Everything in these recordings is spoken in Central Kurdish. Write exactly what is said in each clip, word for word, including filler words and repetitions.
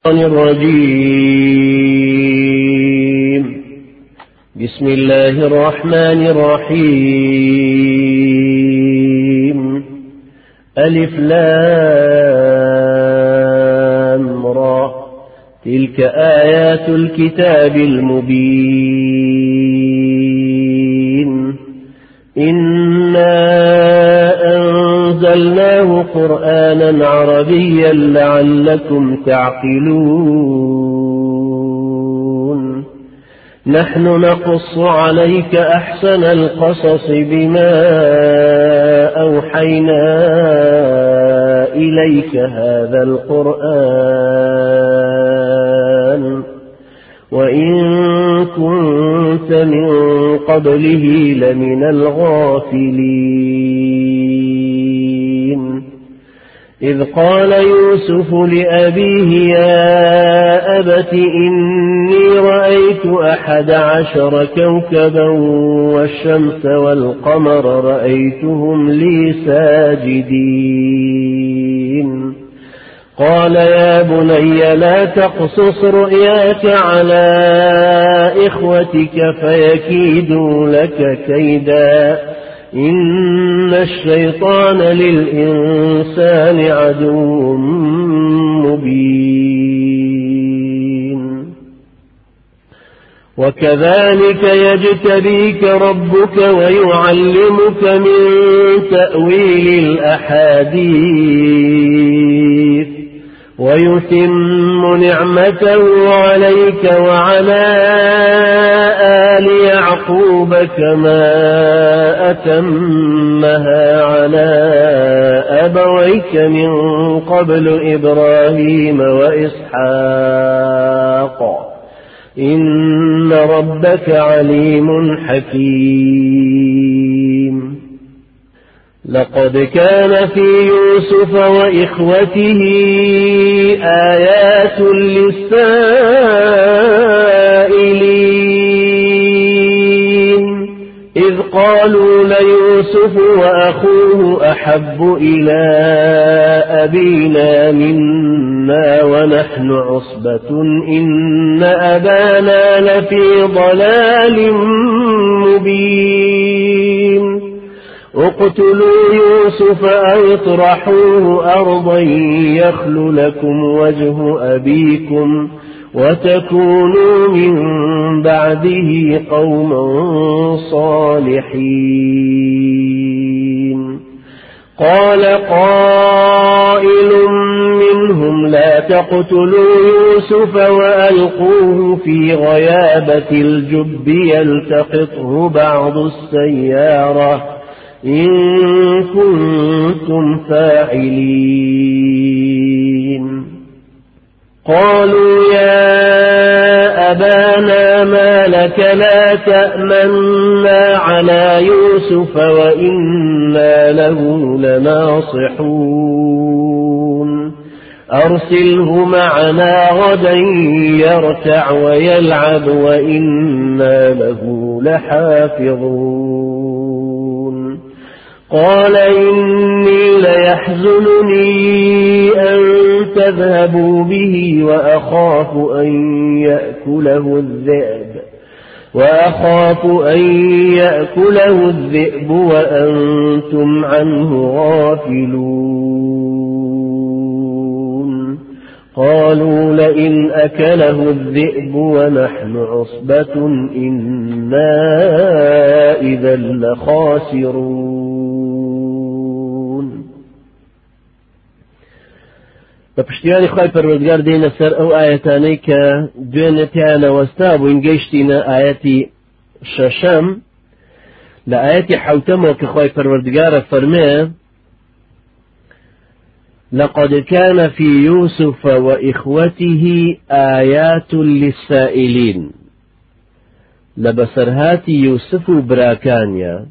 الرجيم. بسم الله الرحمن الرحيم. ألف لام را، تلك آيات الكتاب المبين. إنا أنزلناه قرآنا عربيا لعلكم تعقلون. نحن نقص عليك أحسن القصص بما أوحينا إليك هذا القرآن وإن كنت من قبله لمن الغافلين. إذ قال يوسف لأبيه يا أبت إني رأيت أحد عشر كوكبا والشمس والقمر رأيتهم لي ساجدين. قال يا بني لا تقصص رؤياك على إخوتك فيكيدوا لك كيدا إن الشيطان للإنسان عدو مبين. وكذلك يجتبيك ربك ويعلمك من تأويل الأحاديث ويتم نعمته عليك وعلى آل يعقوب كما أتمها على أبويك من قبل إبراهيم وإسحاق إن ربك عليم حكيم. لقد كان في يوسف وإخوته آيات للسائلين إذ قالوا ليوسف وأخوه أحب إلى أبينا منا ونحن عصبة إن أبانا لفي ضلال مبين. اقتلوا يوسف أو اطرحوه أرضا يخل لكم وجه أبيكم وتكونوا من بعده قوما صالحين. قال قائل منهم لا تقتلوا يوسف وألقوه في غيابة الجب يلتقطه بعض السيارة إن كنتم فاعلين. قالوا يا أبانا ما لك لا تأمنا على يوسف وإنا له لناصحون أرسله معنا غدا يرتع ويلعب وإنا له لحافظون. قال إني ليحزنني أن تذهبوا به وأخاف أن يأكله الذئب وأخاف أن يأكله الذئب وأنتم عنه غافلون. قالوا لئن أكله الذئب ونحن عصبة إنا إذا لخاسرون. بپشتیانی خواهی پروردگار دین سر او آیتانی که دوینتیانا وستاب و انگیشتینا آیتی ششم لآیتی حوتمو که خواهی پروردگار فرمه لقد كان في يوسف وإخوته آيات للسائلين. لبسرهات يوسف براكانيا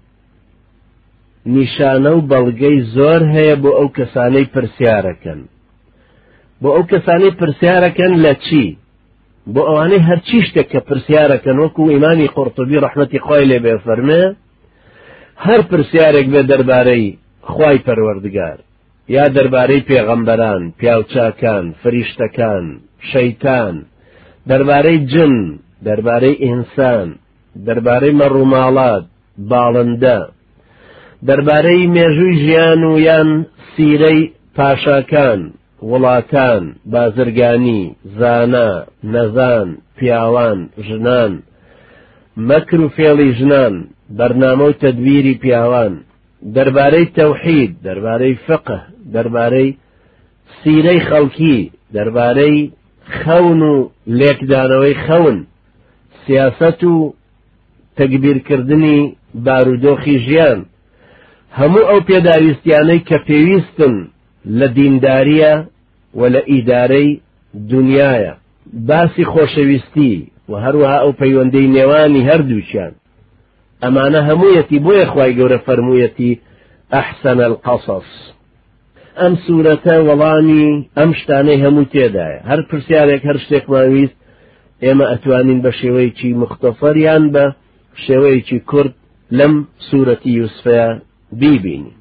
نشانو بلغي زور هي بو او كساني پرسياركن بو او كساني پرسياركن لچي بو اواني هر چيشتك پرسياركن وكو إمامي قرطبي رحمتي خويلي بفرمه هر پرسيارك بدرباري خواي پروردگار یا دەربارەی پێغەمبەران، پیاوچاکان، فریشتەکان، شەیتان، دەربارەی جن، دەربارەی ئینسان، دەربارەی مەڕووماڵات، باڵندە، دەربارەی مێژووی ژیان و یان سیرەی پاشاکان، وڵاتان، بازرگانی، زانا، نەزان، پیاوان، ژنان، مەکر و فێڵی ژنان، بەرنامە و تەدبیری پیاوان، دەربارەی تەوحید، دەربارەی فقه، دەربارەی سیرەی خەڵکی، دەربارەی خەون و لێکدانەوەی خەون، سیاسەت و تەکبیرکردنی بارودۆخی ژیان، هەموو ئەو پێداویستیانەی کە پێویستن لە دینداریە و لە ئیدارەی دنیایە، باسی خۆشەویستی و هەروەها ئەو پەیوەندەی نێوانی هەردووچیان، ئەمانە هەموویەتی بۆیە خوای گەورە فەرموویەتی ئەحسەن القەسەس. ئەم سوورەتە وەڵامی ئەم شتانەی هەموو تێدایە. هەر پرسیارێک هەر شتێکمان ویست ئێمە ئەتوانین بە شێوەیەکی مختصەریان بە شێوەیەکی کورد لەم سوورەتی یوسفەیە بیبینی.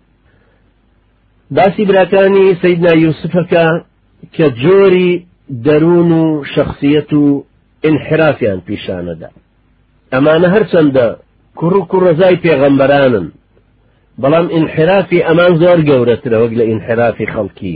باسی براکانی سەیدنا یوسفەکە کە جۆری دەروون و شەخسیەت و ئینحرافیان پیشانەدا. ئەمانە هەرچەندە کوڕ و کوڕەزای پێغەمبەرانن، بەڵام ئینحرافی ئەمان زۆر گەورەترە وەک لە ئینحرافی خەڵکی.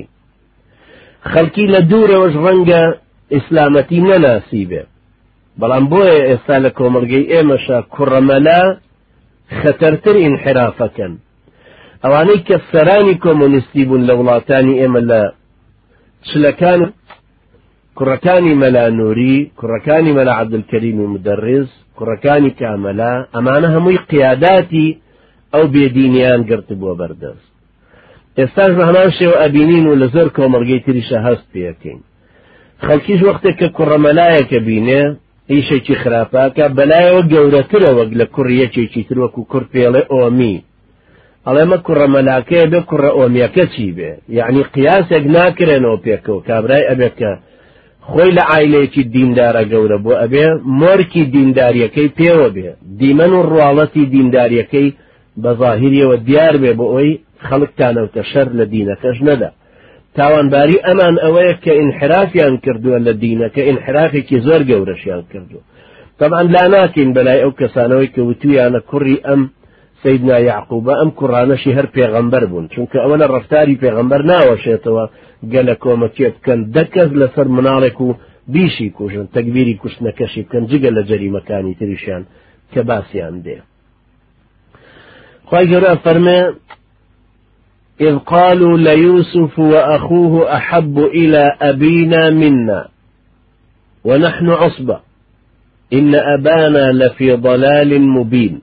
خەڵکی لە دوورەوەش ڕەنگە ئیسلامەتی نەناسی بێ، بەڵام بۆیە ئێستا لە کۆمەڵگەی ئێمەشە کوڕەمەلا خەتەرتر ئینحرافەکەن. ئەوانەی کە سەرانی کۆمۆنیستی بوون لە وڵاتانی ئێمە لە چلەکان، کوڕەکانی مەلا نووری، کوڕەکانی مەلا عەبدولکەریم و مدەڕیز، کوڕەکانی کامەلا، ئەمانە هەمووی قیاداتی ئەو بێدینیان گرت بووە بەردەست. ئێستاش بە هەمان شێوە ئەبینین و لە زۆر کۆمەڵگەی تریشە هەست پێەکەین. خەڵکیش وەختێک کە کوڕەمەلایەکە بینێ ئیشێکی خراپاکە بەلایەوە گەورەترە وەک لە کوڕی یەکێکی تر وەکو کوڕ پێڵێ ئۆمی. ئەڵێمە کوڕەمەلاکەیە بێ کوڕە ئۆمیەکە چی بێ؟ یعنی قیاسێک ناکرێنەوە پێکەوە. کابرای ئەبێت کە خۆی لە عایلەیەکی دیندارە گەورە بۆ ئەبێ مۆرکی دینداریەکەی پێوە بێ، دیمەن و ڕواڵەتی دینداریەکەی بە ظاهریەوە دیار بێ بۆ ئەوی خەڵکتانەوتە شەر لە دینەکەش نەدا. تاوانباری ئەمان ئەوەیە کە ئینحرافیان کردووە لە دینەکە، ئینحرافێکی زۆر گەورەشیان کردووە. طبعا لا ناکەین بەلای ئەو کەسانەوەی کە وتویانە کوڕی ئەم سەیدنا یعقوبە ئەم کوڕانەشی هەر پێغەمبەر بوون، چونکە ئەوە لە ڕەفتاری پێغەمبەر ناوەشێتەوە گەلە کۆمەکێ بکەن دەکەس لەسەر مناڵێک و بیشی کوژن، تەکبیری کوشتنەکەشی بکەن جگە لە جەریمەکانی تریشیان کە باسییان دێ. خوای گەورە فەرمێ إذ قالوا ليوسف وأخوه أحب إلى أبينا منا ونحن عصبة إن أبانا لفي ضلال مبين.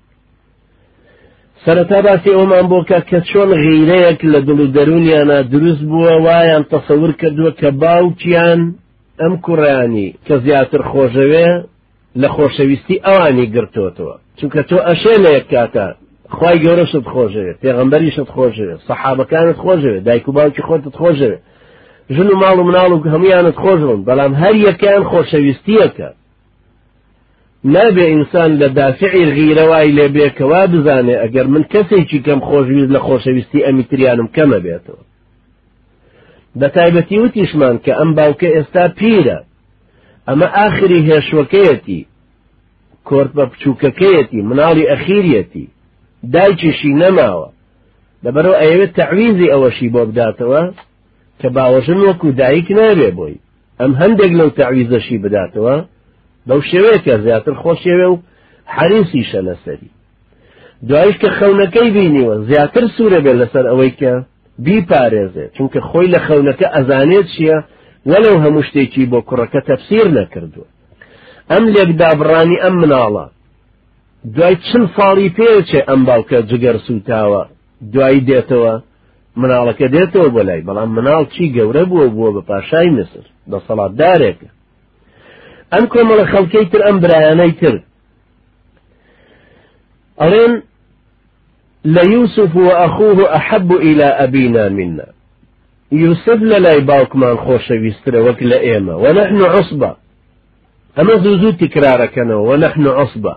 سەرەتا باسی ئەومان بۆ کە کە چۆن غیرەیەک لە دڵ و دەرونیانە دروست بووە، وایان تەسەور کردووە کە باوکیان ئەم کوڕیانی کە زیاتر خۆشەوێ لە خۆشەویستی ئەوانی گرتوتەوە، چونکە تۆ ئەشێ لە یەک کاتە خوای گەورەشت خۆشەوێت، پێغەمبەریشت خۆشەوێت، سەحابەکانت خۆشەوێت، دایک و باوکی خۆتت خۆشەوێت، ژن و ماڵ و مناڵ و هەمویانت خۆشەوێت، بەڵام هەر یەکیان خۆشەویستیەکە. نابێ ئینسان لە دافعی غیرەوای لێبێکەوە بزانێ ئەگەر من کەسێکی کەم خۆشویست لە خۆشەویستی ئەمیتریانم کەمە بێتەوە. بە تایبەتی وتیشمان کە ئەم باوکە ئێستا پیرە، ئەمە ئاخری هێشوەکەیەتی، کۆرپە بچووکەکەیەتی، مناڵی ئەخیریەتی، دایکیشی نەماوە، لەبەرەوە ئەیەوێت تەعویزی ئەوەشی بۆ بداتەوە کە باوەژن وەکو دایک نابێ بۆی، ئەم هەندێک لەو تەعویزەشی بداتەوە بەو شێوەیەکە زیاتر خۆشێوێ و حەریسیشە لەسەری. دوایش کە خەونەکەی بینیوە زیاتر سوورە بێ لەسەر ئەوەی کە بیپارێزێ، چونکە خۆی لە خەونەکە ئەزانێت چییە وەلەو هەموو شتێکی بۆ کوڕەکە تەفسیر نەکردووە. ئەم لێکدابڕانی ئەم مناڵە دوای چل ساڵی پێچێ ئەم باوکە جگەر سوتاوە دوایی دێتەوە مناڵەکە دێتەوە بۆ لای، بەڵام مناڵ چی گەورە بووە بووە بە پاشای مسر دەسەڵاتدارێکە. ئەم کۆمەڵە خەڵکەی تر ئەم برایانەی تر ئەڵێن لە یوسف و ئەخوه ئەحەب إلى أبينا منا، یوسف لە لای باوکمان خۆشەویسترە وەک لە ئێمە، ونحن عصبة، ئەمە زوو زوو تکرارەکەنەوە ونحن عصبة،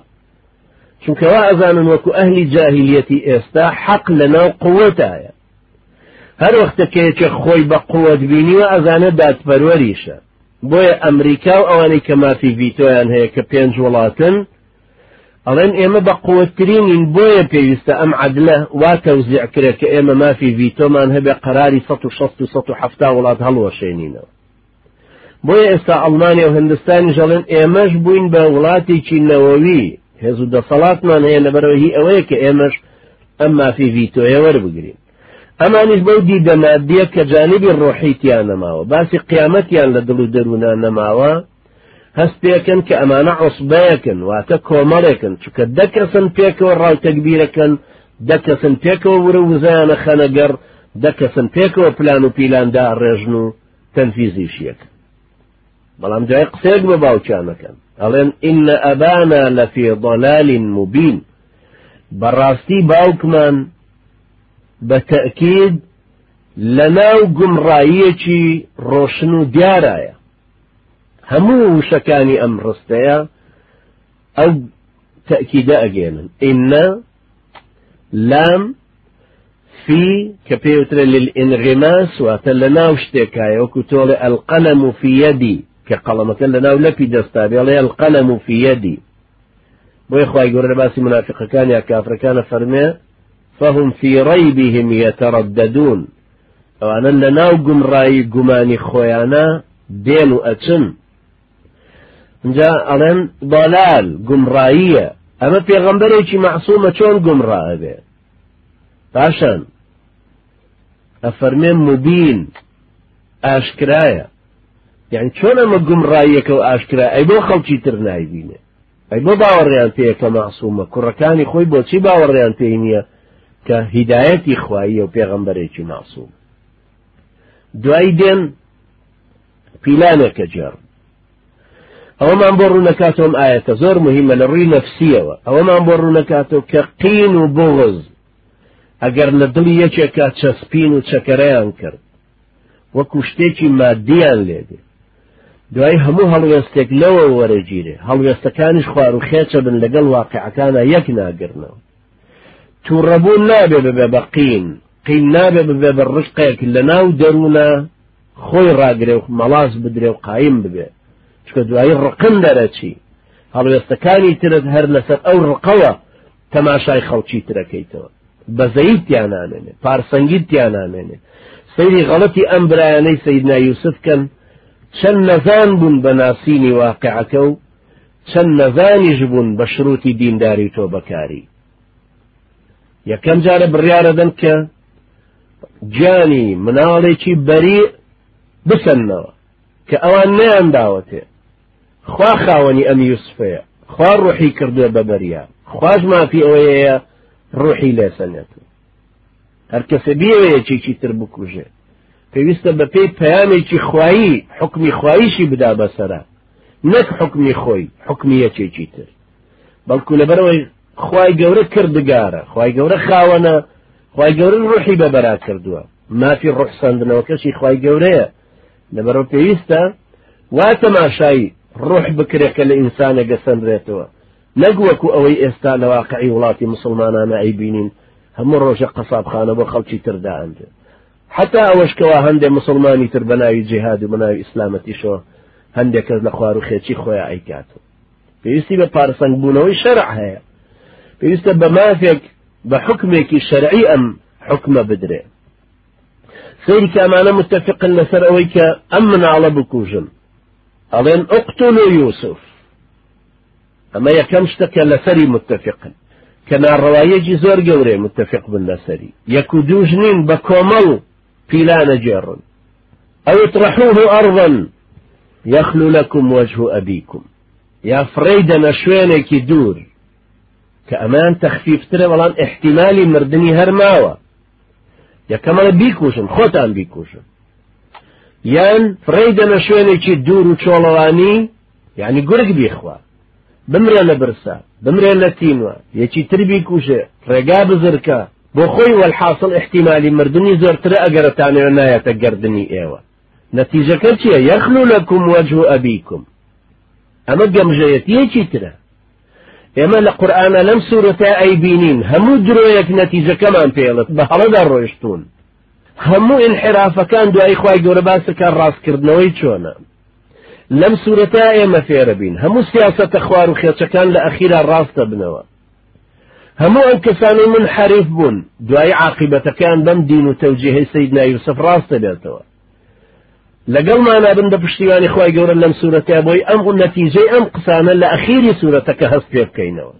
چونکە وا ئەزانن وەکو ئەهلی جاهلیەتی ئێستا حەق لەناو قووەتایە، هەر وەختەکەیەکێ خۆی بە قووەت بینیوە ئەزانە دادپەروەریشە. بۆیە ئەمریکا و ئەوانەی کە مافی ڤیتۆیان هەیە کە پێنج وڵاتن ئەڵێن ئێمە بە قووەتترینین، بۆیە پێویستە ئەم عەدلە وا تەوزیع کرێ کە ئێمە مافی ڤیتۆمان هەبێ قەراری سەد و شەست و سەد و حەفتا وڵات هەڵوەشێنینەوە. بۆیە ئێستا ئەڵمانیا و هیندستانی ژەڵێن ئێمەش بووین بە وڵاتێکی نەوەوی، هێز و دەسەڵاتمان هەیە لەبەرەوە هی ئەوەیە کە ئێمەش ئەم مافی ڤیتۆیە وەربگرین. ئەمانیش بەو دیدە مادیە کە جانبی ڕۆحیتیان نەماوە، باسی قیامەتیان لە دڵ و دەروونان نەماوە، هەست پێکەن کە ئەمانە عوسبەیەکن، واتە کۆمەڵێکن، چونکە دەکەسن پێکەوە ڕاوتەکبیرەکەن، دەکەسن پێکەوە ورە وزایانە خەنەگەڕ، دەکەسن پێکەوە پلان و پیلاندا ڕێژن و تەنفیزیشیەکە. بەڵام جای قسێک بە باوچانەکەن ئەڵێن ئینە ئەبانا لەفی ضەلال مبین، بەڕاستی باوکمان بە تەئکید لەناو گومڕاییەکی ڕۆشن و دیارایە. هەموو وشەکانی ئەم ڕستەیە ئەو تەئکیدە ئەگێنن. ئینە لام في کە پێوترە للئینغیماس، واتە لەناو شتێکایە، وەکو تۆڵێ ئەلقەلەم في یەدی کە قەڵەمەکە لەناو لەپی دەستا بێڵێ ئەلقەلەم في یەدی. بۆی خوای گەورە لە باسی منافقەکان یا کافرەکانە فەرمێ فهم في ريبهم يترددون، ئەوانە لەناو گومڕایی گومانی خۆیانە دێن و ئەچن. اینجا ئەڵێن ضەلال گومڕاییە، ئەمە پێغەمبەرێکی مەعسوومە چۆن گومڕایە بێ؟ پاشان ئەفەرمێ مبین، ئاشکرایە. یعنی چۆن ئەمە گومڕاییەکە و ئاشکرا، ئەی بۆ خەڵکی تر نایبینێ، ئەی بۆ باوەڕیان پێیە کە مەعسوومە، کوڕەکانی خۆی بۆچی باوەڕیان پێی نییە کە هیدایەتی خواییە و پێغەمبەرێکی مەعسووم. دوای دێن پیلانێکە جێڕ. ئەوەمان بۆ ڕوونەکاتەوەم ئاەتە زۆر مهمە لە ڕووی نەفسیەوە، ئەوەمان بۆ ڕوونەکاتەوە کە قین و بغز ئەگەر لە دڵی یەکێکا چەسپین و چەکەرەیان کرد وەکو شتێکی مادیان لێدێ، دوای هەموو هەڵوێستێک لەوە وەرەگیرێ، هەڵوێستەکانیش خوار و خێچە بن لەگەڵ واقعەکانە یەک ناگرنەوە. تووڕەبوون نابێ ببێ بە قین، قین نابێ ببێ بە ڕشقێک لە ناو دەروونە خۆی ڕاگرێ و مەڵاز بدرێ و قایم ببێ، چکە دوایی ڕقم دەرەچی، هەڵوێستەکانی ترت هەر لەسەر ئەو ڕقەوە تەماشای خەڵکی ترەکەیتەوە، بەزەیت تیانانێنێ، پارسەنگیت تیانانێنێ. سەیری غەڵەتی ئەم برایانەی سەیدنا یوسف کەن، چەند نەزان بوون بە ناسینی واقعەکە و چەند نەزانیش بوون بە شروتی دینداری تۆ بەکاری. یەکەم جارە بڕیارەدەن کە گیانی مناڵێکی بەریء بسەنەوە کە ئەوان نەیانداوەتێ، خوا خاوەنی ئەم یوسفەیە، خوا ڕوحی کردووە بە بەریا، خواش مافی ئەوەیە ڕوحی لێسەنێتەوە. هەر کەسە بیەوە یەکێکی تر بکوژێ، پێویستە بە پێی پەیامێکی خوایی، حکمی خواییشی بدا بەسەرا، نەک حکمی خۆی، حکمی یەکێکی تر. بەڵکو لەبەرەوەی خوای گەورە کردگارە، خوای گەورە خاوەنە، خوای گەورە ڕوحی بەبەرا کردووە، مافی ڕوح سەندنەوەکەشی خوای گەورەیە. لەبەرەوە پێویستە وا تەماشای ڕوح بکرێ کە لە ئینسانە گەسەنرێتەوە، نەک وەکو ئەوەی ئێستا لە واقعی وڵاتی مسلمانانە ئەیبینین هەموو ڕۆژە قەسابخانە بۆ خەڵکی تردا ئەندێ، حتا ئەوەشکەوە هەندێک مسلمانی تر بەناوی جیهاد و بەناوی ئیسلامەتیشەوە هەندێک کەس لە خوار و خێچی خۆیان ئەیکاتەوە. پێویستی بە پارسەنگ بوونەوەی شەرع هەیە، پێویستە بە مافێک بە حکمێکی شەرعی ئەم حکمە بدرێ. سەیری کە ئەمانە متفقن لەسەر ئەوەی کە ئەم مناڵە بکوژن، ئەڵێن ئوقتولوا یوسف. ئەمە یەکەم شتەکە لەسەری متفقن کە ناڕەوایەکی زۆر گەورەیە متفق بن لەسەری، یەک و دووش نین، بە کۆمەڵ پیلانە جێڕن. ئەو اطرحوه ئەرضا یەخلو لەکم وەجه ئەبیکم، یا فڕێدەنە شوێنێکی دوور کە ئەمان تەخفیفترە، بەڵام احتیمالی مردنی هەر ماوە. یەکەمەڵە بیکوشن، خۆتان بیکوشن، یان فڕێدەنە شوێنێکی دوور و چۆڵەوانی، یعنی گورگ بیخوا، بمرێ لە برسا، بمرێ لە تینوە، یەکی تر بیکوشێ، ڕێگا بزرکە بۆ خۆی، وەلحاصل احتیمالی مردنی زۆرترە ئەگەرتانەوە نایەتە گەردنی ئێوە. نەتیجەکە چییە؟ یەخلو لەکم وەجه ئەبیکم. ئەمە گەمژەیەتیەکی ترە. ئێمە لە قورئانە لەم سوورەتە ئەیبینین هەموو درۆیەک نەتیجەکەمان پێڵێت بە هەڵەدا ڕۆیشتون، هەموو انحرافەکان دوای خوای گەورە باسەکان ڕاستکردنەوەی چۆنە لەم سوورەتە ئێمە فێرە بین هەموو سیاسەتە خوار و خێچەکان لە ئەخیرا ڕاستە بنەوە هەموو ئەو کەسانی منحەریف بوون دوای عاقبەتەکان بەم دین و تەوجیهەی سەیدنا یوسف ڕاستە بێتەوە لەگەڵمانە بن بە پشتیوانی خوای گەورە لەم سوورەتە بۆی ئەم نەتیجەی ئەم قسانە لە ئەخیری سوورەتەکە هەست پێ بکەینەوە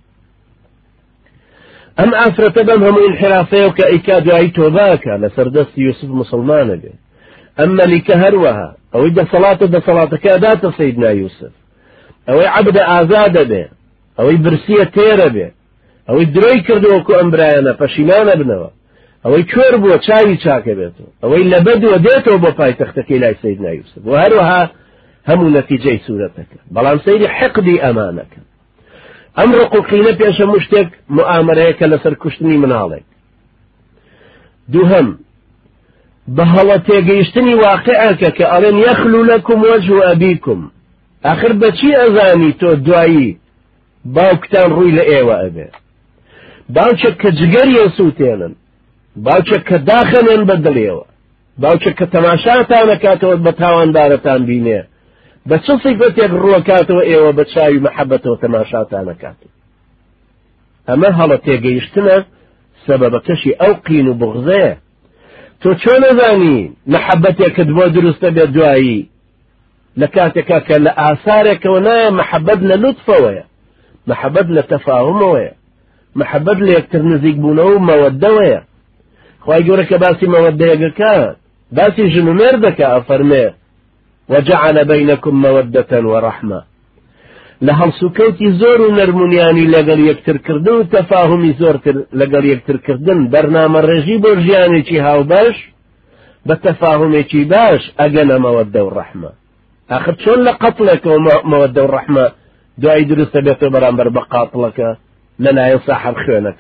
ئەم ئافرەتە بەم هەموو انحرافەیە کە ئەیکا دوایی تۆباکە لەسەر دەستی یوسف مسلمانە بێ ئەم مەلیکە هەروەها ئەوەی دەسەڵاتە دەسەڵاتەکە داتە سەیدنا یوسف ئەوەی عەبدە ئازادە بێ ئەوەی برسیە تێرە بێ ئەوەی درۆی کردووەکو ئەم برایانە پەشیمانە بنەوە ئەوەی کوێر بووە چاوی چاکە بێتەوە ئەوەی لەبەدووە دێتەوە بۆ پایتەختەکەی لای سەیدنا یوسف و هەروەها هەموو نەتیجەی سوورەتەکە بەڵام سەیری حقدی ئەمانەکە ئەم ڕقوقینە پێش هەموو شتێک موامەرەیەکە لەسەر کوشتنی مناڵێک دووهەم بە هەڵە تێگەیشتنی واقعەکە کە ئەڵێن یەخلو لەکم وەجه ئەبیکم ئاخر بەچی ئەزانی تۆ دوایی باوکتان ڕووی لە ئێوە ئەبێ باوچێک کە جگەریە سووتێنن باوچێک کە داخەنێن بە دڵێەوە باوچێک کە تەماشاتانەکاتەوە بە تاواندارەتان بینێ بە چ سیفەتێک ڕووەکاتەوە ئێوە بە چاوی مەحەبەتەوە تەماشاتانەکاتەوە ئەمە هەڵە تێگەیشتنە سەبەبەکەشی ئەو قین و بغزەیە تۆ چۆن نەزانی مەحەبەتێکت بۆ دروستە بێت دوایی لە کاتێکا کە لە ئاسارێکەوە نایە مەحەبەت لە لوتفەوەیە مەحەبەت لە تەفاهمەوەیە مەحەبەت لە یەکتر نزیک بوونەوە و مەوەدەوەیە خوای گەورە کە باسی مەوەدەیەکەکە باسی ژن و مێردەکە ئەفەرمێ وجعل بينكم مودة ورحمة لهل سكوتي زور نرمونياني لقل يكتر كردن تفاهمي زور لقل يكتر كردن برنامج رجيب ورجياني چي هاو باش بتفاهمي چي باش اقنا مودة ورحمة اخر شون لقتلك ومودة ورحمة دعي درست بيتو برامبر بقاتلك لنا يصاحب خيونك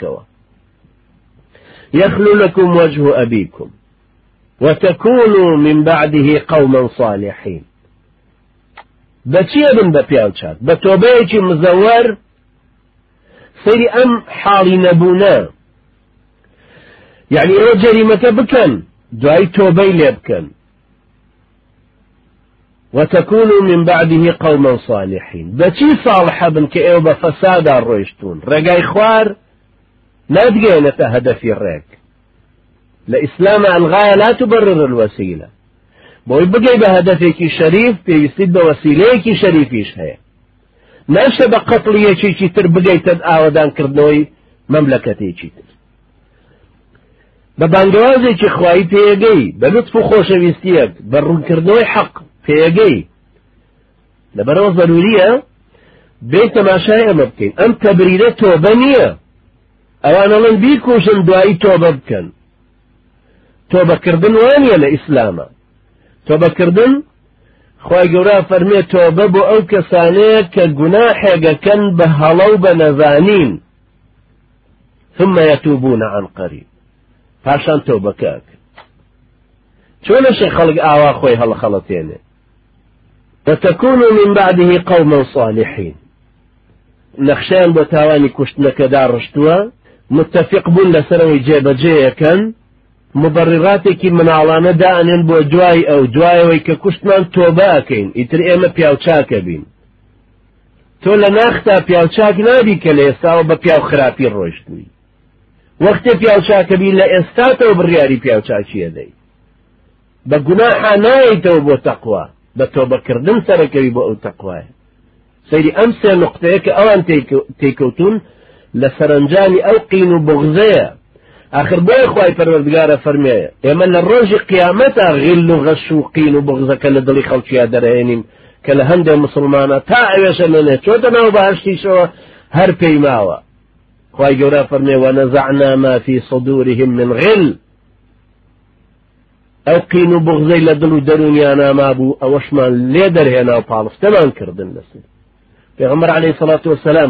يخلو لكم وجه أبيكم وتكونوا من بعده قوما صالحين بچیە بن بە پیاوچات بە تۆبەیەکی مزەوەر سەیری ئەم حاڵی نەبوونە یعنی ئێوە جەریمەکە بکەن دوای تۆبەی لێ بکەن وتكونوا من بعده قوما صالحين بچی صالحە بن کە ئێوە بە فەسادا ڕۆیشتون ڕێگای خوار نادگەێنێتە هەدەفی ڕێک لإسلام الغاية لا تبرر الوسيلة بوي بقي بهدفك شريف بيستد بوسيليك شريفيش هي ناشا بقتلية شي تر بقي تد آودان كردنوي مملكتي شي تر ببانقوازي شي خواهي بيقي بلطف خوشويستيك برون كردنوي حق بيقي لبرو ضرورية بيت ما شاء مبكين أم تبريدة توبانية أوانا لن بيكوشن دعاي توبة بكن توبة كردن وانيا لإسلاما توبة كردن خواهي قورا فرمي توبة بو او كسانيه كالقناحيقا كان بهلو بنزانين ثم يتوبون عن قريب فعشان توبة كاك شون الشيء خلق آوا خوي هلا خلطين وتكونوا من بعده قوما صالحين نخشان بتاواني كشتنك دار رشتوا متفق بون لسروي جيب جيه كان مبرراتێکی مناڵانە دائنێن بۆ دوای ئەو دوایەوەی کە کوشتمان تۆبەکەین ئیتر ئێمە پیاوچاکە بین تۆ لە ناختا پیاوچاک نابی کە لە ئێستاوە بە پیاو خراپی ڕۆیشتووی وەختێ پیاوچاکە بین لە ئێستاتەوە بڕیاری پیاوچاکیە دەی بە گوناحا نایەیتەوە بۆ تەقوا بە تۆبەکردن سەرەکەوی بۆ ئەو تەقوایە سەیری ئەم سێ نوقتەیە کە ئەوان تێکەوتون لە سەرنجامی ئەو قین و بغزەیە آخر بۆی خوای پەروەردگارە فەرمێ ئێمە لە ڕۆژی قیامەتە غیل و غەش و قین و بغزەکە لە دڵی خەڵکییا دەرەهێنین کە لە هەندێک مسلمانە تا ئەوێشە لەنێ چۆتە ناو بەهەشتیشەوە هەر پێی ماوە خوای گەورە فەرمێ وەنەزەعنا ما فی صدورهم من غل ئەو قین و بغزەی لە دڵ و دەرونیانە مابوو ئەوەشمان لێ دەرهێنا و پاڵستەمان کردن لەسەر پێغەمبەر عەلەیهی سەڵاتو وەسەلام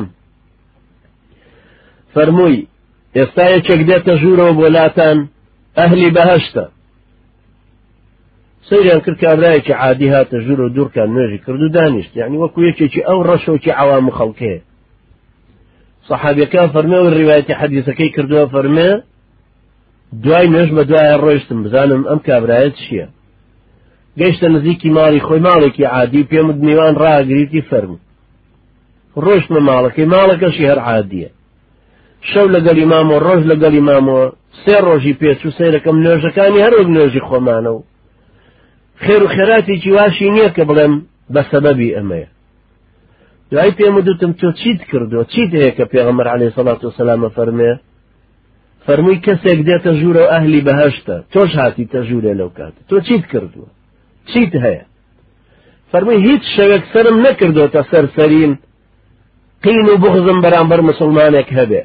فەرمووی ئێستا یەکێک دێتە ژوورەوە بۆ لاتان ئەهلی بەهەشتە سەیریان کرد کابرایەکی عادی هاتە ژوورە و دوورکان نوێژی کرد و دانیشت یعنی وەکو یەکێکی ئەو ڕەشەوەکی عەوام و خەڵکەیە سەحابیەکان فەرمێ و ڕیوایەتی حەدیثەکەی کردووە فەرمێ دوای نوێژ بە دوایە ڕۆیشتم بزانم ئەم کابرایە چییە. گەیشتە نزیکی ماڵی خۆی، ماڵێکی عادی، پێم میوان ڕاگریتی فەرموو. ڕۆیشتمە ماڵەکەی، ماڵەکەشی هەر عادیە. شەو لەگەڵی مامەوە، ڕۆژ لەگەڵی مامەوە، سێ ڕۆژی پێچوو سەیرەکەم نوێژەکانی هەر وەک نوێژی خۆمانەوە. خێر و خێراتێکی واشی نییە کە بڵێم بە سەبەبی ئەمەیە. دوای پێم وتم تۆ چیت کردووە، چیت هەیە کە پێغەمبەر عەلەیهی سەڵات وسەلام فەرمێ؟ فەرمووی کەسێک دێتە ژوورە و ئەهلی بەهەشتە، تۆش هاتیتە ژوورێ لەو کاتە، تۆ چیت کردووە، چیت هەیە؟ فەرمووی هیچ شەوێک سەرم نەکردوتە سەرسەرین قین و بغزم بەرامبەر مسلمانێک هەبێ،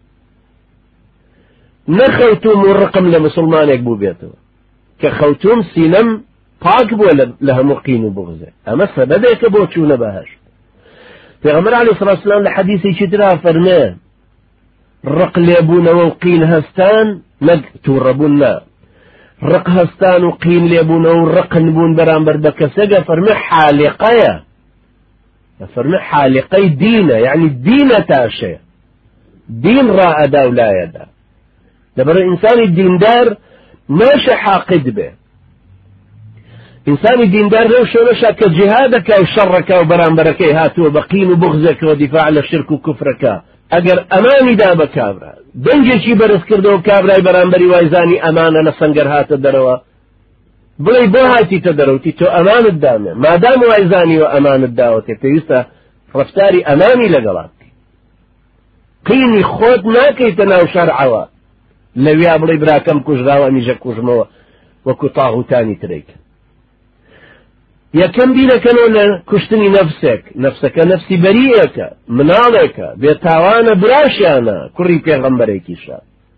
نەخەوتوم و ڕقم لە مسلمانێک بوو بێتەوە کە خەوتوم سینەم پاک بووە لە هەموو قین و بغزێ. ئەمە سەبەبێکە بۆ چوونە بەهەشت. پێغەمبەر عەلەیهی سەڵاتو وسەلام لە حەدیثێکی ترا فەرمێ ڕق لێبوونەوە و قین هەستان نەک تووڕەبوون نا، ڕق هەستان و قین لێبوونەوە و ڕقن بوون بەرامبەر بە کەسێکە فەرمێ حالیقەیە، فەرمێ حالیقەی دینە، یعنی دینە تاشەیە، دین ڕائەدا و لایەدا. لەبەرەوەی ئینسانی دیندار ناشە حاقد بێ، ئینسانی دیندار لەو شێوەشە کە جیهادەکە و شەڕەکە و بەرامبەرەکەی هاتووە بە قین و بغزێکەوە دیفاع لە شرک و کوفرەکە، ئەگەر ئەمانی دا بە کابرا دەنگێکی بەرز کردەوە کابرای بەرامبەری وایزانی ئەمانە لە سەنگەر هاتە دەرەوە، بڵێ بۆ هاتیتە دەرەوتی تۆ ئەمانت دامێ، مادام وایزانیوە ئەمانت داوەتێ پێویستە ڕەفتاری ئەمانی لەگەڵات قینی خۆت ناکەیتە ناو شەرعەوە لەویا بڵێ براکەم کوژراوە ئەمیژە کوژمەوە وەکو تاغوتانی ترێکە. یەکەم بیرەکەنەوە لە کوشتنی نەفسێک، نەفسەکە نەفسی بەریئێکە، مناڵێکە، بێتاوانە، براشیانە، کوڕی پێغەمبەرێکیشە.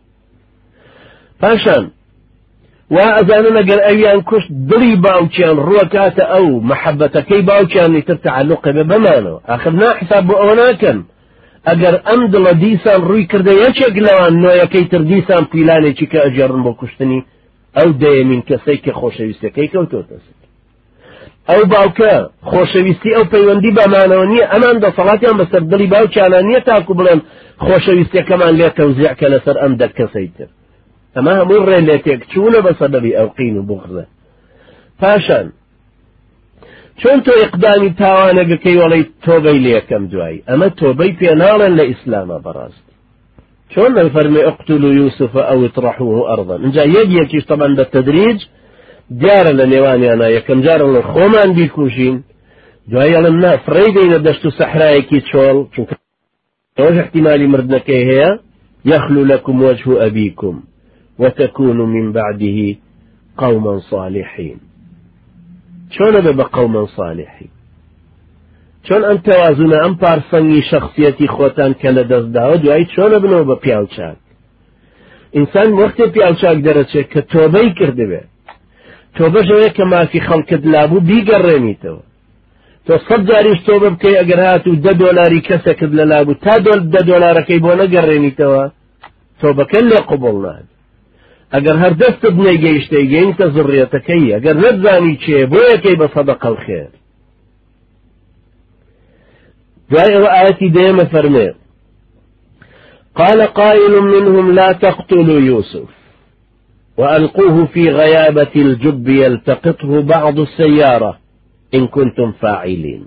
پاشان وا ئەزانن ئەگەر ئەویان کوشت دڵی باوکیان ڕووەکاتە ئەو مەحەبەتەکەی باوکیانی تر تەعەلوقێ بێ بەمانەوە. ئاخر ناحساب بۆ ئەوە ناکەن ئەگەر ئەم دڵە دیسان ڕووی کردە یەکێک لەوان نۆیەکەی تر دیسان پیلانێکی کە ئەجێڕن بۆ کوشتنی ئەو دەیەمین کەسەی کە خۆشەویستەکەی کەوتۆتە سەر. ئەو باوکە خۆشەویستی ئەو پەیوەندی بەمانەوە نییە، ئەمان دەسەڵاتیان بەسەر دڵی باوکیانە نییە تاکو بڵێن خۆشەویستیەکەمان لێ تەوزیع کە لەسەر ئەم دەک کەسەی تر. ئەمە هەموو ڕێ لێ تێکچوونە بە سەبەبی ئەو قین و بغزە. پاشان چۆن تۆ ئیقدامی تاوانەگەکەی وەڵی تۆبەی لێ یەکەم دوایی، ئەمە تۆبەی پێناڵێن لە ئیسلامە بەڕاست. چۆن نەفەرمێ اقتلوا یوسف ئەو اطرحوه ئەرضا، اینجا یەک یەکیش تەبەن بە تەدریج دیارە لە نێوانیانە یەکەم جارە لە خۆمان بیکوژین، دوای ئەڵێن نا فڕێی دەینە دەشت و سەحرایەکی چۆڵ، چونکە ئەوەش احتیمالی مردنەکەی هەیە. يخلو لكم وجه أبيكم وتكونوا من بعده قوما صالحين. شون ببقى قوما صالحين؟ شون أن توازن أم بارسنگی شخصيتي خوتان كالدز داود وعيد شون بنو بپیاوچاک. إنسان وقت پیاوچاک درچه که توبهی کرده به توبه جوه که ما في خلقت لابو بیگرنیتو تو صد جاریش توبه بکی اگر هاتو ده دولاری کسکت للابو تا دول ده دولارکی بو نگرنیتو توبه کلی قبول ناد. اگر هر دست بنی گیشته گین تا ذریتکی اگر نبزانی چه بو یکی بصدق الخير. جاء وآياتي دائما فرمي قال قائل منهم لا تقتلوا يوسف وألقوه في غيابة الجب يلتقطه بعض السيارة إن كنتم فاعلين.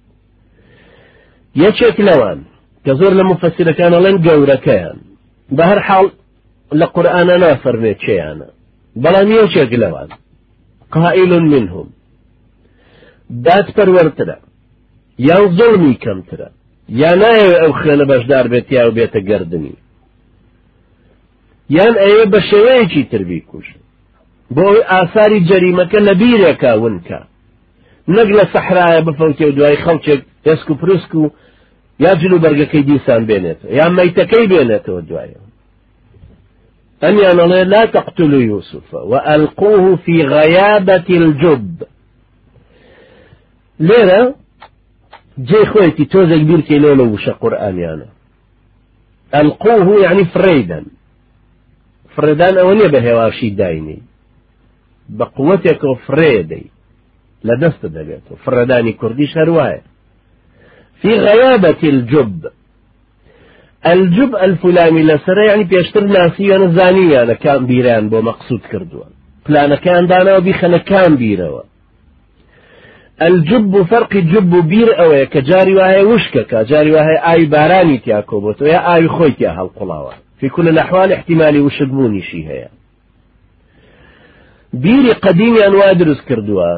يشك لوان كزور لمفسر كان لن جور كان بهر حال لقرآن أنا فرميت شيئانا بلان يشك لوان قائل منهم دات پرورتنا یا ظلمی کم ترە یا نایە ئەو خوێنە بەشدار بێت یا بێتە گەردنی یان ئەوێ بە شێوەیەکی تر بیکوژن بۆ ئەوەی ئاساری جەریمەکە لە بیرێکا ونکە نەک لە سەحرایە بفەوتێ و دوای خەڵکێک ئێسک و پرسک و یا جلو بەرگەکەی دیسان بێنێتەوە یا مەیتەکەی بێنێتەوە دوایەوە. ئەمیان ئەڵێ لا تقتلوا يوسف وألقوه في غيابة الجب. لێرە جي خويتي توزك بيركي لولو وش قرآنيانا ألقوه يعني فريدا فريدان أولي بهواشي دايني بقوتك فريدي لدست دبيته فريداني كرديش هرواية في غيابة الجب الجب الفلاني لسر يعني بيشتر ناسي أنا زاني أنا كان بيران بو مقصود كردوا فلان كان دانا وبيخنا كان بيروا الجب فرق جب بير أوي كجاري وهي وشكك كجاري وهي آي باراني تياكوبوت ويا آي خويتيا هالقلاوة في كل الأحوال احتمالي وشقبوني شي هي بيري قديمي أنواع درس كردوا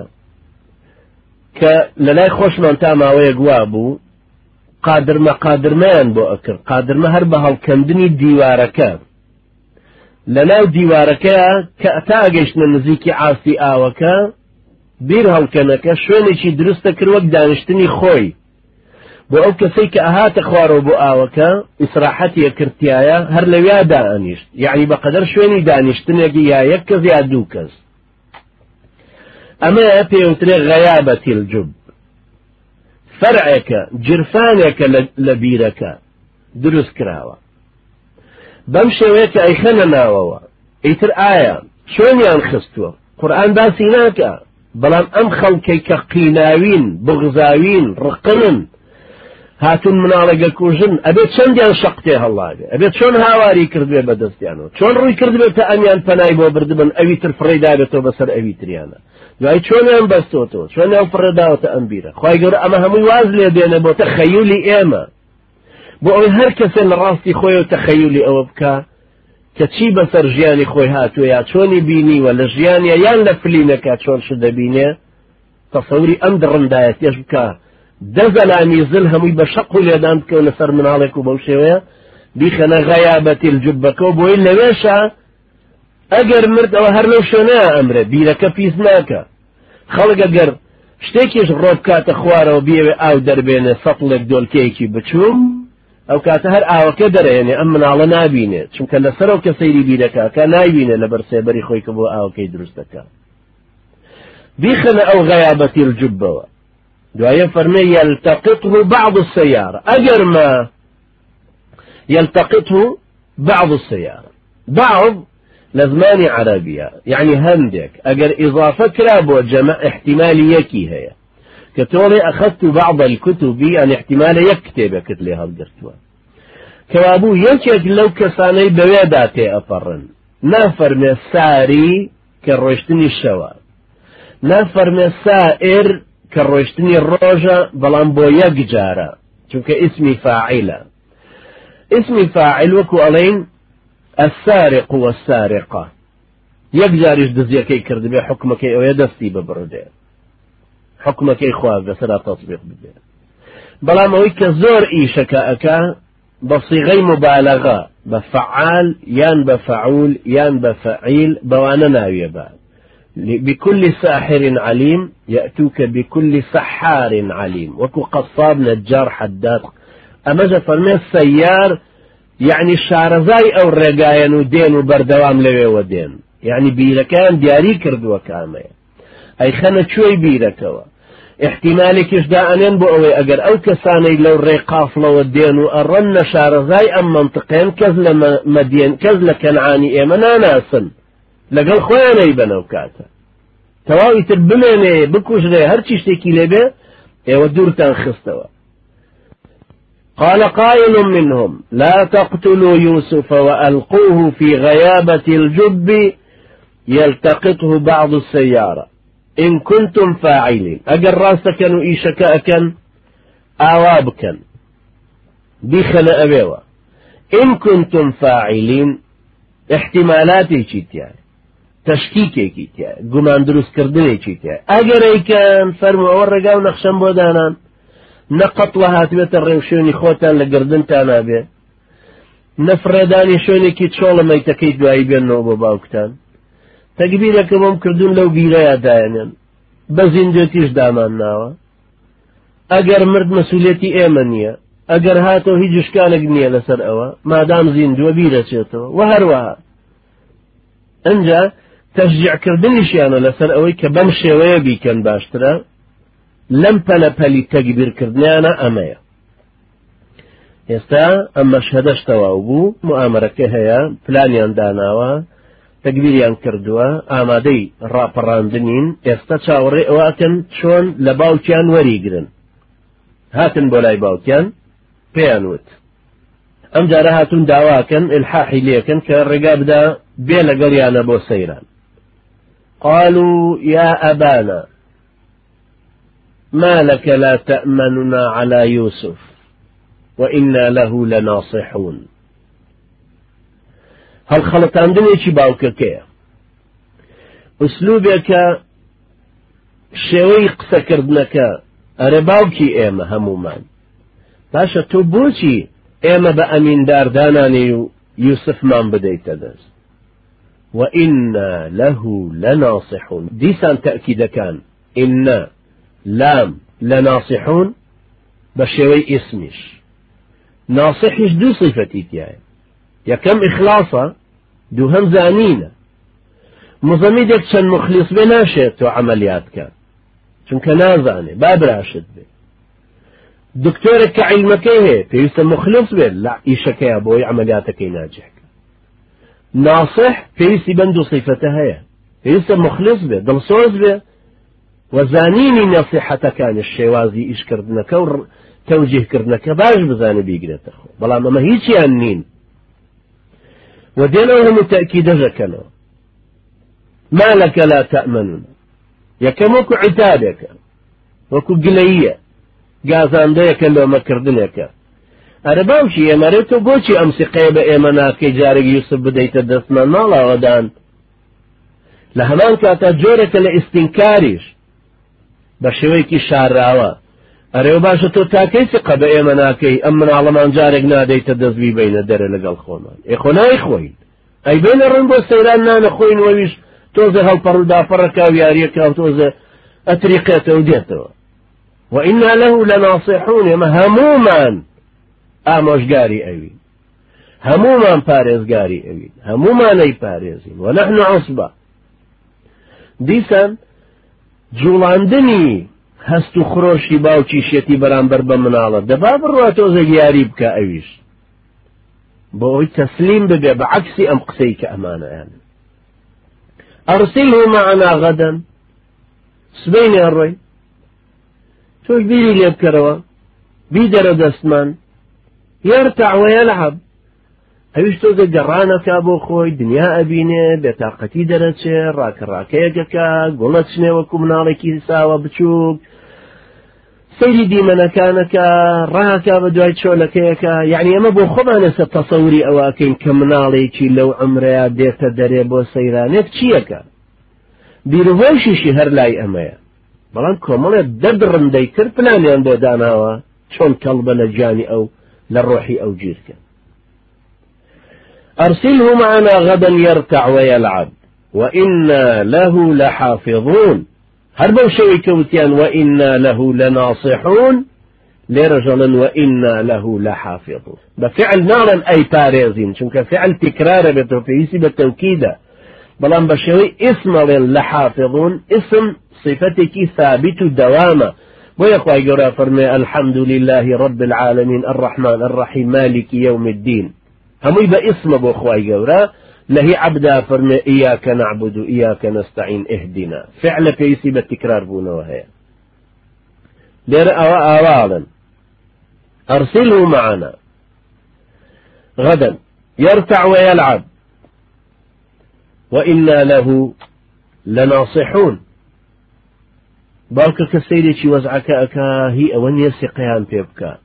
كللاي خوش من تاما ويقوابو قادر ما قادر ما بو أكر قادر ما هربها الكندني ديواركا لناو ديواركا كأتاقش من نزيكي عاصي آوكا بيرها الكنكا شويني شي درست كروك دانشتني خوي بو او كسي كأهات اخوارو بو آوكا إسراحتي كرتيايا هر لويا دانشت يعني بقدر شويني دانشتني يا يكز يا دوكز أما بيوتري غيابة الجب فرعك جرفانك لبيرك دروس كراوة بمشي ويك أي خنا ناوة ايتر آية شوين ينخستوا قرآن باسيناك بلان أم خلقي كقيناوين بغزاوين رقنن هاتون منالق كوجن أبيت شن ديان شقتيها الله أبيت شون هاواري كردبي بدستيانو شون روي كردبي تأميان فنايبو بردبن أويتر فريدا بتو بسر أويتريانا يعني شون يوم بستوتو شون يوم فردا وتأمبيرا خواهي قرأ أما همي وازلي دينا بو تخيولي إيما بو أوي هركس الراسي خوي وتخيولي أو بكا كتشي بسر جياني خوي هاتو يا شوني بيني ولا جياني يان لفلينك شون شد بيني تصوري أمدرن دايت يشبكا دزلاني زل همي بشقو اليدان بكو لسر من عليكو بوشيويا بيخنا غيابة الجبكو بو إلا ويشا اگر مرد او هر لو شنا امره بیرکه پیس ناکه خلق اگر شتێکیش ڕۆ بکاتە خوارەوە بێوێ ئاو دەربێنێ سەتڵێک دۆلکەیەکی بچووم ئەو کاتە هەر ئاوەکە دەرێنێ ئەم مناڵە نابینێ چونکە لەسەرەوە کە سەیری بیرەکە نایبینێ لەبەر سێبەری خۆی کە بۆ ئاوەکەی دروست دەکا بیخنە ئەو غەیابەتی الجوبەوە دوایە فەرمێ يلتقطه بعض السيارة أجر ما يلتقطه بعض السيارة بعض لزماني عربية يعني هندك أجر إضافة كراب وجمع احتمال يكي هي كتولي أخذت بعض الكتب يعني احتمال يكتب كتلي هالقرتوا كوابو يكيك لو كساني بويداتي أفرن نافر من الساري كالروشتني الشواب نافر من السائر كالروشتني الروجة بلان بو يكجارة چونك اسمي فاعلة اسمي فاعل وكو ألين السارق والسارقة يكجاريش دزيكي كرد بي حكمكي او يدستي ببرده حكمكي خواه بسرا تطبيق بده بلا مويك زور ايشكا اكا بصيغي مبالغة بفعال يان بفعول يان بفعيل بوانا ناوية بعد بكل ساحر عليم يأتوك بكل سحار عليم وكو قصاب نجار حداد اما جا فرمي السيار يعني الشارزاي او الرقاين ودين وبردوام لوي ودين يعني بيركان دياري كردوا كامية اي خانة شوي بيركوا احتمالك يشداءنين بو اوي اگر او كساني لو الرقاف لو الدين وارن شارزاي ام منطقين كزل مدين كزل كنعاني ايمنا ناسا لقل خويا نيبنا وكاتا تواوي تربميني بكوش لي هرچي شتيكي لبه ايو دورتان خستوا قال قائل منهم لا تقتلوا يوسف وألقوه في غيابة الجب يلتقطه بعض السيارة إن كنتم فاعلين أجر راسك وإيشكاء آوابكا بخل أبيوا إن كنتم فاعلين احتمالاتي كيتيا تشكيكي كيتيا قمان دروس كردني كيتيا أجر أي كان فرموا ورقا ونخشن بودانا نقط وهات بيت الريوشوني خوتان لقردن تانا بيه نفرداني شوني كي تشول ما يتكيد دواي بينو بباوكتان تقبيلك ممكردون لو بيرا داينن بزين دوتيش دامان ناوا اگر مرد مسؤوليتي ايمانية اگر هاتو هيجوش كانك نية لسر اوا ما دام زين دو بيرا شيتو وهروها انجا تشجع كردني شيانا لسر اوي كبمشي ويبي كان باشترا لم پل پلی تکبیر کردنیانا امایا استا اما شهدش تواو بو مؤامرکه هیا پلانیان داناوا تکبیریان کردوا آمادی راپراندنین استا چاوری اواتن چون لباوکیان وریگرن هاتن بولای باوکیان پیانوت ئەم جارە هاتون داواکەن ئلحاحی لێکن کە ڕێگا بدە بێ لەگەڵیانە بۆ سەیران. قالوا يا أبانا ما لك لا تأمننا على يوسف وإنا له لناصحون. هل خلطان دنيا باوككيا أسلوبك شوي قسە کردنەکە ئەرێ باوکی ئێمە هەمومان باشە تۆ بۆچی ئێمە بە ئەمیندار دانانی و یوسفمان بدەیتە دەست وإنا له لناصحون. دیسان تأکیدەکان إنا لام لناصحون بشوي اسمش ناصحش دو صفتي تياي يكم إخلاصا دو هم زانينة مزميدك چن مخلص بناشي تو عمليات كان چونکە نازانێ باب راشد بێ دکتۆرێک کە عیلمەکەی هەیە پێویستە مخلص بێت لە ئیشەکەیە بۆی عملیاتەکەی ناجحکە. ناصح پێویستی بەند و صیفەتە هەیە پێویستە مخلص بێت دڵسۆز بێ و زانینی نەسیحەتەکانی شێوازی ئیشکردنەکە و تەوجیهکردنەکە باش بزانێ بیگرێتە خۆ بەڵام ئەمە هیچیان نین و دێنەوە هەموو تەئکیدە دەکەنەوە ما لەکە لا تەئمەنون یەکەم وەکو عیتابێکە وەکو گلەییە گازاندەیەکە لۆمەکردنێکە ئەرە باوکی ئێمەرێتەوە بۆچی ئەم سیقەیە بە ئێمە ناکەی جارێک یوسف بدەیتە دەستمان ماڵاوەدان لە هەمان کاتە جۆرێکە لە ئیستینکاریش بە شێوەیەکی شاراوە ئەرێ باشە تۆ تاکەی سیقە بە ئێمە ناکەی ئەم مناڵەمان جارێک نادەیتە دەستبی بینە دەرە لەگەڵ خۆمان ئێخۆ نایخۆین ئەی بێنە ڕوون بۆ سەیران نانە خۆین وەویش تۆزە هەڵپەڕ و داپەڕەکە و یاریەکە و تۆزە ئەتریقێتەوە دێتەوە وإنا له لناصحون ئێمە هەموومان ئامۆژگاری ئەوین هەموومان پارێزگاری ئەوین هەموومانەی پارێزین ونحن عصبة. دیسان جوڵاندنی هەست و خڕۆشی باوکی شێتی بەرامبەر بە مناڵە دەبا بڕوا تۆزە یاری بکە ئەویش بۆ ئەوی تەسلیم ببێ بە عەکسی ئەم قسەی کە ئەمانەیان أرسله معنا غدا سبيني الروي توش بيري ليب كروا بيدر دستمان يرتع ويلعب أيش توزا جرانا كابو خوي دنيا أبيني بطاقتي درتشي راك راكيكا قولت شنوكم نالكي ساوا بتشوك سيري ديمنا كانكا راكا بدواي تشولكيكا يعني أما بو خبانا ستصوري أواكين كمناليكي لو عمريا ديتا دريبو سيرانيك چيكا بيروهوشي هر لاي أمايا بلان كومالا دردرن ديكر بلانيان بو داناوا چون كلبا لجاني أو للروحي أو جيركا. أرسله معنا غدا يرتع ويلعب وإنا له لحافظون. هربو شوي كوتيان وإنا له لناصحون لرجلا وإنا له لحافظون بفعل نارا أي باريزين شنك فعل تكرار بتوفيسي بالتوكيدة بلان بشوي اسم لحافظون اسم صفتك ثابت دوامة ويقوى يقرأ فرمي الحمد لله رب العالمين الرحمن الرحيم مالك يوم الدين هم يبقى اسم بأخوة يقرأ لهي عبدا فرمي إياك نعبد إياك نستعين اهدنا فعل كيسي بالتكرار بونا وهي لير أوالا أرسله معنا غدا يرتع ويلعب وإنا له لناصحون باوكا كسيري شي وزعك أكا هي أون يسقيان بيبكا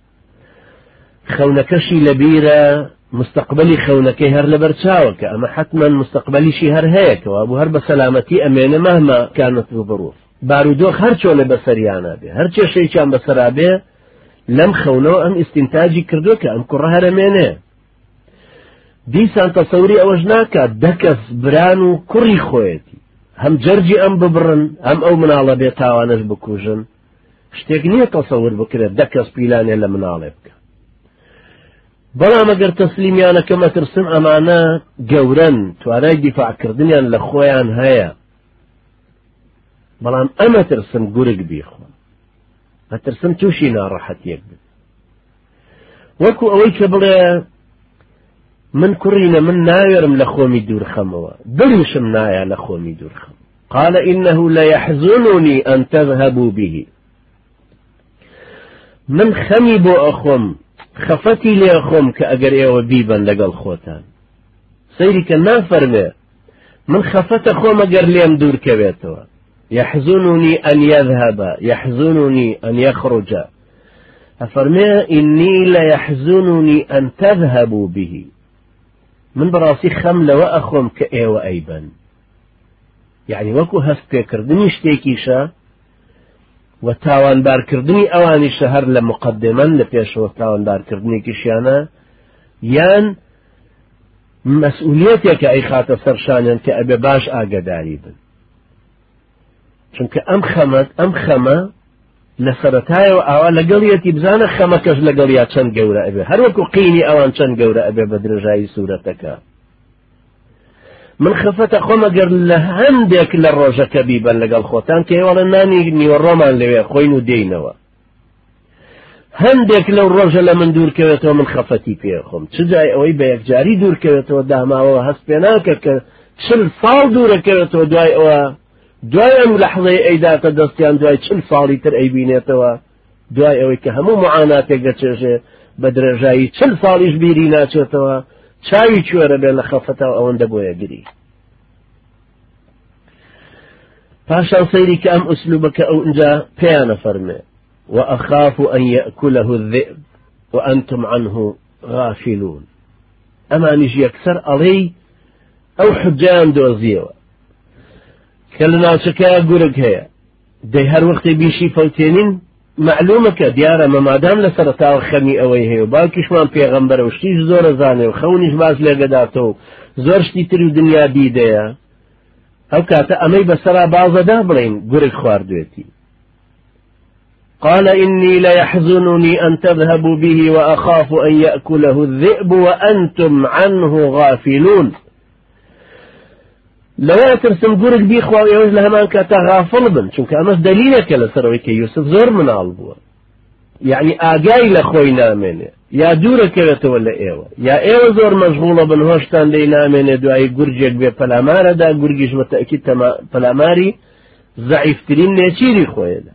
خونكشي لبيرة مستقبلي خونكي هر لبرشاوك أما حتما مستقبلي شي هر هيك وابو هر بسلامتي أمين مهما كانت الظروف بارودوخ هر چون بسريانا بي هر چه شي كان بسرابي لم خونو أم استنتاجي كردوك أم كره رمينه ديسان تصوري أوجناك دكس برانو كري خويتي هم جرجي أم ببرن هم أو منالا بيتاوانش بكوجن شتيقنية تصور بكرة دكس بيلاني لمنالا بك بەڵام ئەگەر تەسلیمیانە کەمە ترسم ئەمانە گەورەن توانای دیفاع کردنیان لە خۆیان هەیە بەڵام ئەمە ترسم گورگ بیخۆن ئەترسم تووشی ناڕەحەتیەک بێت وەکو ئەوەی کە بڵێ من کوڕینە من ناوێرم لە خۆمی دوورخەمەوە دڵیشم نایە لە خۆمی دوورخەم قال إنه ليحزنني أن تذهبوا به من خەمی بۆ ئەخۆم خەفەتی لێ خۆم کە ئەگەر ئێوە بیبن لەگەڵ خۆتان سەیری کە نافەرمێ من خەفەتە خۆم ئەگەر لێم دوورکەوێتەوە يحزنني أن يذهب يحزنني أن يخرج أفرمي إني ليحزنني أن تذهبوا به من براسي خملة وأخم كأيوة أيبا يعني وكو هستي كردني شتيكيشا وتاوان بار كردني أواني شهر لمقدما لبيش وتاوان بار كردني كيشانا يان مسؤوليتك أي خاطر سرشانا كأبي باش آقداري بن چونکە ئەم خەمەت ئەم خەمە لە سەرەتایەوە ئاوا لەگەڵیەتی بزانە خەمەکەش لەگەڵیا چەند گەورە ئەبێ هەروەکو قینی ئەوان چەند گەورە ئەبێ بە درێژایی سوورەتەکە من خەفەتە خۆم ئەگەر لە هەندێک لە ڕۆژەکە بیبەن لەگەڵ خۆتان کە ئێوەڵە نانی نیوەڕۆمان لەوێ خۆین و دێینەوە هەندێک لەو ڕۆژە لە من دوورکەوێتەوە من خەفەتی پێ خۆم چ جای ئەوەی بە یەکجاری دوورکەوێتەوە داماوەوە هەست پێ ناکە کە چل ساڵ دوورەکەوێتەوە دوای ئەوە دوای ئەم لەحظەی ئەیداتە دەستیان دوای چل ساڵی تر ئەیبینێتەوە دوای ئەوەی کە هەموو معاناتێک دەچێژێ بە درێژایی چل ساڵیش بیری ناچێتەوە چاوی کوێرە بێ لە خەفەتەوە ئەوەندە بۆیە گری پاشان سەیری کە ئەم ئوسلوبەکە ئەو ئینجا پێیانە فەرمێ وأخاف أن يأكله الذئب وأنتم عنه غافلون أما نجي أكثر علي أو حجان دوزيوه كلنا شكاية قرق هيا دي هر وقت بيشي فوتينين معلومك ديارة ما مادام لسرطا وخمي اوي هيا وباكش من پیغمبر وشتيش زور زاني وخونيش باز لقداتو زور شتي تريو دنيا ديديا او كاتا امي بسرا بعض دابلين قرق خواردويتي قال إني ليحزنني أن تذهبوا به وأخاف أن يأكله الذئب وأنتم عنه غافلون لو ترسم قرق بيخوا ويوز لها ما كاتا غافل بن چونك أمس دليلك لسرويك يوسف زور من عالبوا يعني آقاي لخوي نامنه يا دورك ولا ايوه يا ايوه زور مشغولة بن هوشتان دي نامنه دعاي قرجك بي پلامارا دا قرجش بتأكيد پلاماري ضعيف ترين نيچيري خوي دا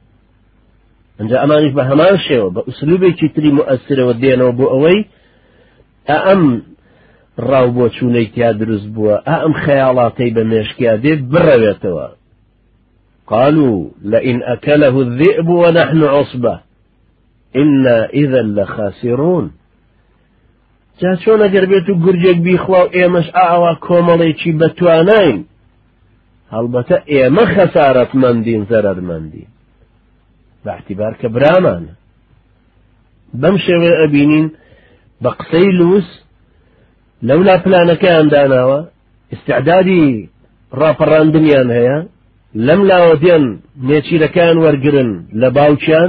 انجا امانش بهمان شيو بأسلوبي چتري مؤثرة ودينا وبو اوي أأم راو بۆ چوونەی دروست بووە ئەم خەیاڵاتەی بە مێشکیا دێت بڕەوێتەوە قالوا لئن أكله الذئب ونحن عصبة إنا إذا لخاسرون جا چۆن ئەگەر بێت و گورجێک بیخوا و ئێمەش ئاوا کۆمەڵێکی بەتوانین هەڵبەتە ئێمە خەسارەتمەندین زەرەرمەندین باعتیبار کە برامانە بەم شێوەیە ئەبینین بە قسەی لووس لولا پلانەکەیان داناوە استعدادی ڕاپەڕاندنیان هەیە لەم لاوە دێن نێچیرەکان وەرگرن لە باوچیان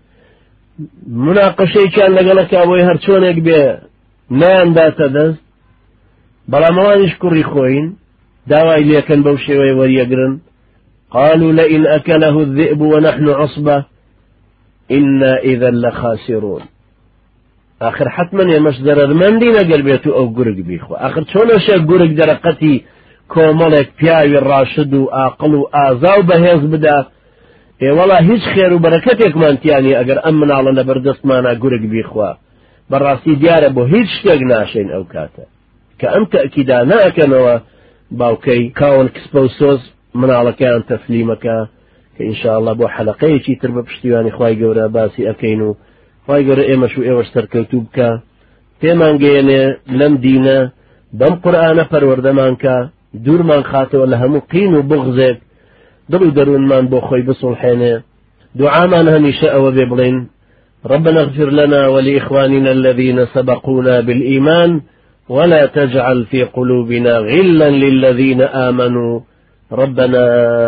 مناقەشەیەکیان لەگەڵەکە بۆی هەر چۆنێک بێ نایانداتە دەست بەڵام ئەوانیش کوڕی خۆین داوای لێکەن بەو شێوەیە وەریەگرن قالوا لئن أكله الذئب ونحن عصبة إنا إذا لخاسرون آخر حتما يمش ضرر مندي نقل بيتو أو قرق بيخو آخر چونشا قرق درقتي كومالك بياوي الراشد وآقل وآزاو بهيز بدا اي والله هيج خير وبركتك مانتياني اگر امن على نبردست مانا قرق بيخوا براسي ديارة بو هيج شتاق ناشين او كاتا كأم تأكيدا ناكنوا باوكي كاون كسبوسوز من على كان تسليمك كإن شاء الله بو حلقه چي تربى بشتيواني خواهي قورا باسي اكينو خواهی گەورە ئێمەش و ئێوەش سەرکەوتوو بکە پێمان گەیەنێ لەم دینە بەم قورئانە پەروەردەمان کە دوورمان خاتەوە لە هەموو قین و بغزێک دڵ و دەروونمان بۆ خۆی بسوڵحێنێ دوعامان هەمیشە ئەوە بێ بڵێن ربنا اغفر لنا ولإخواننا الذين سبقونا بالإيمان ولا تجعل في قلوبنا غلا للذين آمنوا ربنا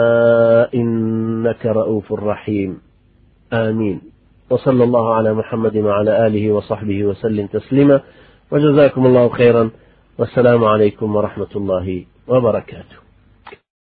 إنك رؤوف رحيم آمين وصلى الله على محمد وعلى آله وصحبه وسلم تسليما وجزاكم الله خيرا والسلام عليكم ورحمة الله وبركاته.